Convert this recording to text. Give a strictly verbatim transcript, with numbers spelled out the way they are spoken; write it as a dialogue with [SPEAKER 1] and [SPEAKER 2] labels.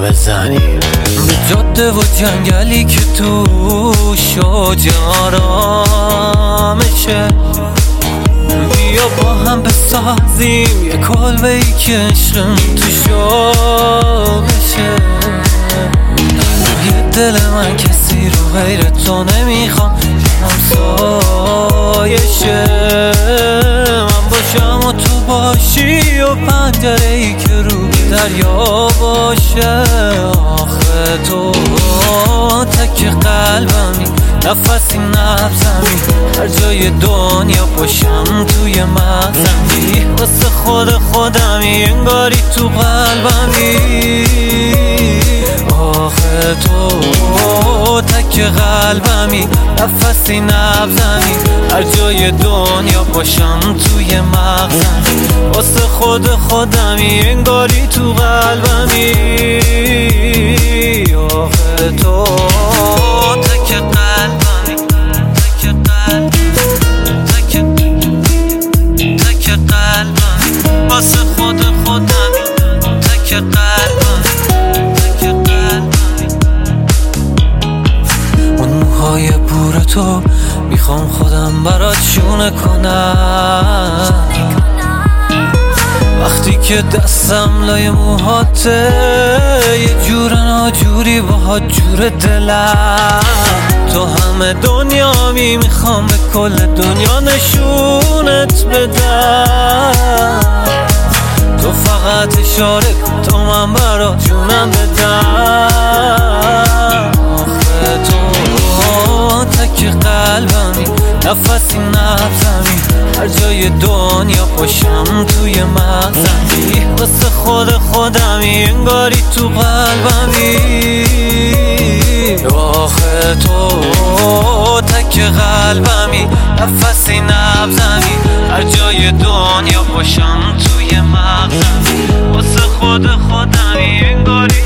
[SPEAKER 1] بزنیم به جاده و جنگلی که توش آرامشه. بیا با هم بسازیم یه کلبه ای که عشقم توش بشه. یه دل من کسی رو غیر تو نمیخوام، همسایه شه. من باشم و تو باشی و پنجره ای که رو به دریا باشه. آخه تو تک قلبمی، نفسی نبزمی، هر جای دنیا باشم توی مغزمی. واسه خود خودمی انگاری تو قلبمی. آخه تو تک قلبمی، نفسی نبزمی، هر جای دنیا باشم توی مغزمی. واسه خود خودمی انگاری تو قلبمی. آخه تو تک قلبمی، تک قلبمی، تک تک قلبمی، واسه خود خودمی تک قلبمی، تک قلبمی. اون موهای بور تو میخوام خودم برات شونه کنم. وقتی که دستم لای موهاته یه جور ناجوری باها جور دلم. تو همه دنیامی، میخوام به کل دنیا نشونت بدم. تو فقط اشاره کن تا من برات جونم بدم. آخه تو تک قلبمی، نفسی نبزمی، هر جای دنیا باشم توی مغزمی. واسه خود خودمی انگاری تو قلبمی. آخه تو تک قلبمی، نفسی نبزمی، هر جای دنیا باشم توی مغزمی. واسه خود خودمی انگاری